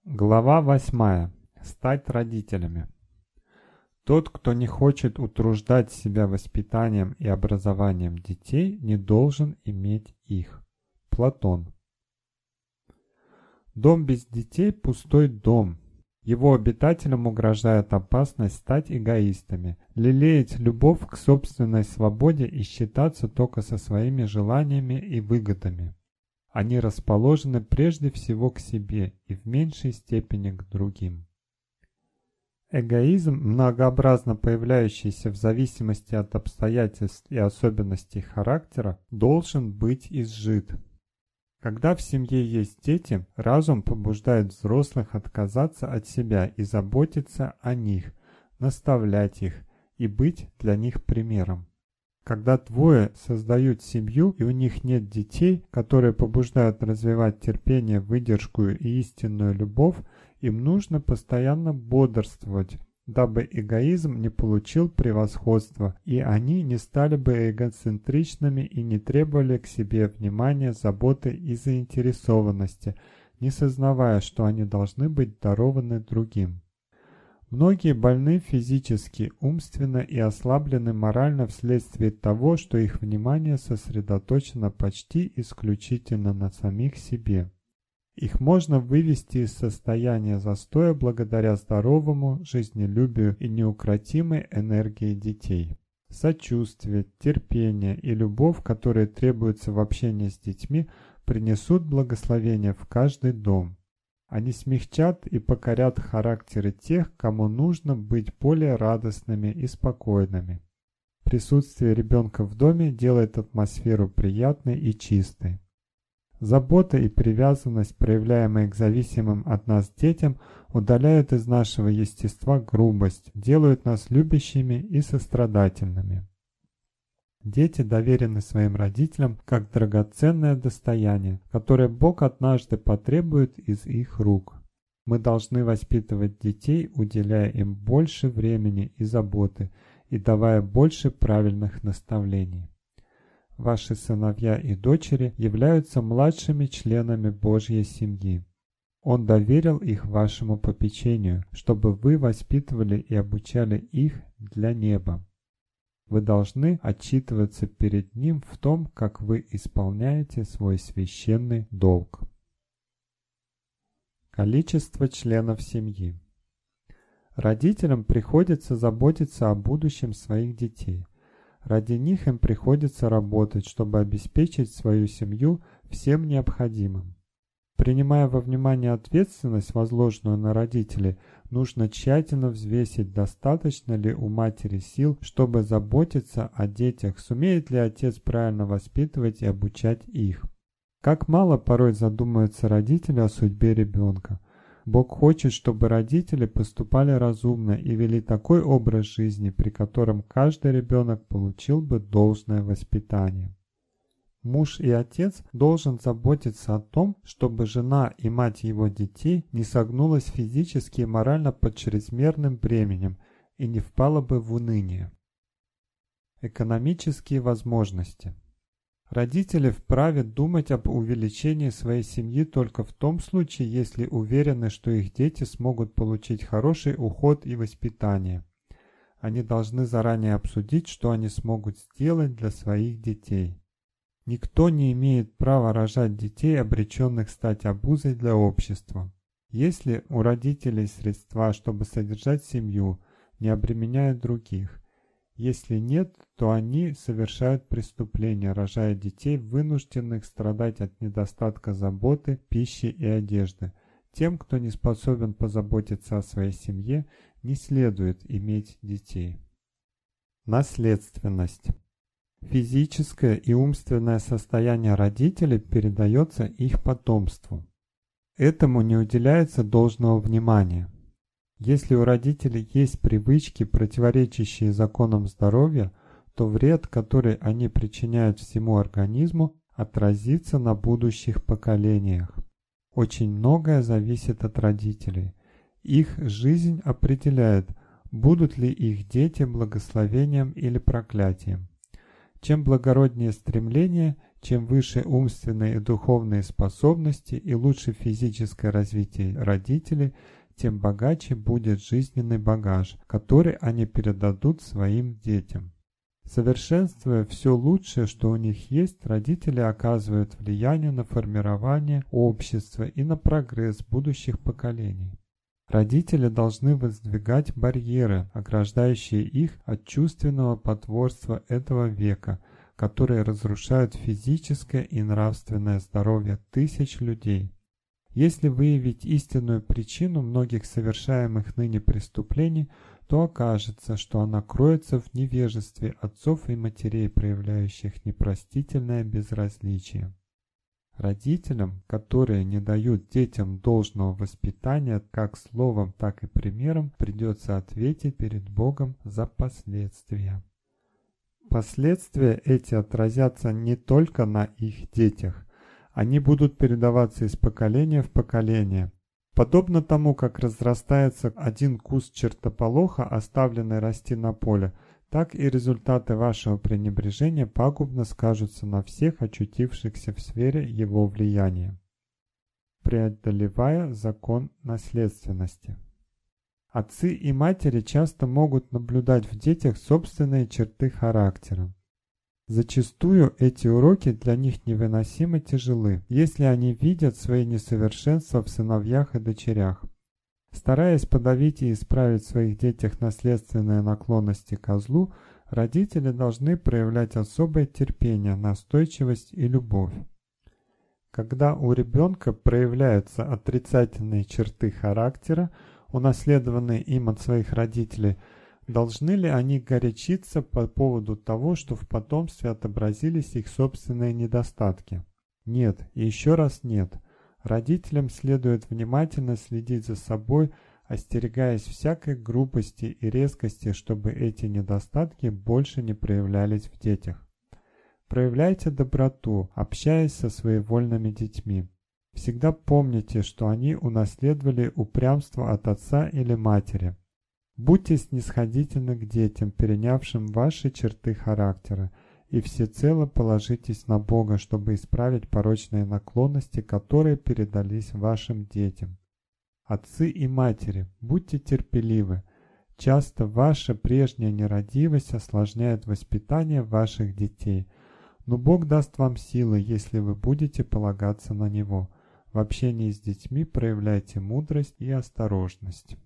Глава 8. Стать родителями. Тот, кто не хочет утруждать себя воспитанием и образованием детей, не должен иметь их. Платон. Дом без детей – пустой дом. Его обитателям угрожает опасность стать эгоистами, лелеять любовь к собственной свободе и считаться только со своими желаниями и выгодами. Они расположены прежде всего к себе и в меньшей степени к другим. Эгоизм, многообразно появляющийся в зависимости от обстоятельств и особенностей характера, должен быть изжит. Когда в семье есть дети, разум побуждает взрослых отказаться от себя и заботиться о них, наставлять их и быть для них примером. Когда двое создают семью и у них нет детей, которые побуждают развивать терпение, выдержку и истинную любовь, им нужно постоянно бодрствовать, дабы эгоизм не получил превосходства, и они не стали бы эгоцентричными и не требовали к себе внимания, заботы и заинтересованности, не сознавая, что они должны быть дарованы другим. Многие больны физически, умственно и ослаблены морально вследствие того, что их внимание сосредоточено почти исключительно на самих себе. Их можно вывести из состояния застоя благодаря здоровому жизнелюбию и неукротимой энергии детей. Сочувствие, терпение и любовь, которые требуются в общении с детьми, принесут благословение в каждый дом. Они смягчат и покорят характеры тех, кому нужно быть более радостными и спокойными. Присутствие ребенка в доме делает атмосферу приятной и чистой. Забота и привязанность, проявляемые к зависимым от нас детям, удаляют из нашего естества грубость, делают нас любящими и сострадательными. Дети доверены своим родителям как драгоценное достояние, которое Бог однажды потребует из их рук. Мы должны воспитывать детей, уделяя им больше времени и заботы и давая больше правильных наставлений. Ваши сыновья и дочери являются младшими членами Божьей семьи. Он доверил их вашему попечению, чтобы вы воспитывали и обучали их для неба. Вы должны отчитываться перед Ним в том, как вы исполняете свой священный долг. Количество членов семьи. Родителям приходится заботиться о будущем своих детей. Ради них им приходится работать, чтобы обеспечить свою семью всем необходимым. Принимая во внимание ответственность, возложенную на родителей, нужно тщательно взвесить, достаточно ли у матери сил, чтобы заботиться о детях, сумеет ли отец правильно воспитывать и обучать их. Как мало порой задумываются родители о судьбе ребенка. Бог хочет, чтобы родители поступали разумно и вели такой образ жизни, при котором каждый ребенок получил бы должное воспитание. Муж и отец должен заботиться о том, чтобы жена и мать его детей не согнулась физически и морально под чрезмерным бременем и не впала бы в уныние. Экономические возможности. Родители вправе думать об увеличении своей семьи только в том случае, если уверены, что их дети смогут получить хороший уход и воспитание. Они должны заранее обсудить, что они смогут сделать для своих детей. Никто не имеет права рожать детей, обреченных стать обузой для общества. Если у родителей средства, чтобы содержать семью, не обременяют других. Если нет, то они совершают преступления, рожая детей, вынужденных страдать от недостатка заботы, пищи и одежды. Тем, кто не способен позаботиться о своей семье, не следует иметь детей. Наследственность. Физическое и умственное состояние родителей передается их потомству. Этому не уделяется должного внимания. Если у родителей есть привычки, противоречащие законам здоровья, то вред, который они причиняют всему организму, отразится на будущих поколениях. Очень многое зависит от родителей. Их жизнь определяет, будут ли их дети благословением или проклятием. Чем благороднее стремление, Чем выше умственные и духовные способности и лучше физическое развитие родителей, тем богаче будет жизненный багаж, который они передадут своим детям. Совершенствуя все лучшее, что у них есть, родители оказывают влияние на формирование общества и на прогресс будущих поколений. Родители должны воздвигать барьеры, ограждающие их от чувственного потворства этого века, которые разрушают физическое и нравственное здоровье тысяч людей. Если выявить истинную причину многих совершаемых ныне преступлений, то окажется, что она кроется в невежестве отцов и матерей, проявляющих непростительное безразличие. Родителям, которые не дают детям должного воспитания как словом, так и примером, придется ответить перед Богом за последствия. Последствия эти отразятся не только на их детях. Они будут передаваться из поколения в поколение. Подобно тому, как разрастается один куст чертополоха, оставленный расти на поле, так и результаты вашего пренебрежения пагубно скажутся на всех очутившихся в сфере его влияния. Преодолевая закон наследственности. Отцы и матери часто могут наблюдать в детях собственные черты характера. Зачастую эти уроки для них невыносимо тяжелы, если они видят свои несовершенства в сыновьях и дочерях. Стараясь подавить и исправить в своих детях наследственные наклонности ко злу, родители должны проявлять особое терпение, настойчивость и любовь. Когда у ребенка проявляются отрицательные черты характера, унаследованные им от своих родителей, должны ли они горячиться по поводу того, что в потомстве отобразились их собственные недостатки? Нет, и еще раз нет. Родителям следует внимательно следить за собой, остерегаясь всякой грубости и резкости, чтобы эти недостатки больше не проявлялись в детях. Проявляйте доброту, общаясь со своевольными детьми. Всегда помните, что они унаследовали упрямство от отца или матери. Будьте снисходительны к детям, перенявшим ваши черты характера, и всецело положитесь на Бога, чтобы исправить порочные наклонности, которые передались вашим детям. Отцы и матери, будьте терпеливы. Часто ваша прежняя нерадивость осложняет воспитание ваших детей, но Бог даст вам силы, если вы будете полагаться на Него. В общении с детьми проявляйте мудрость и осторожность.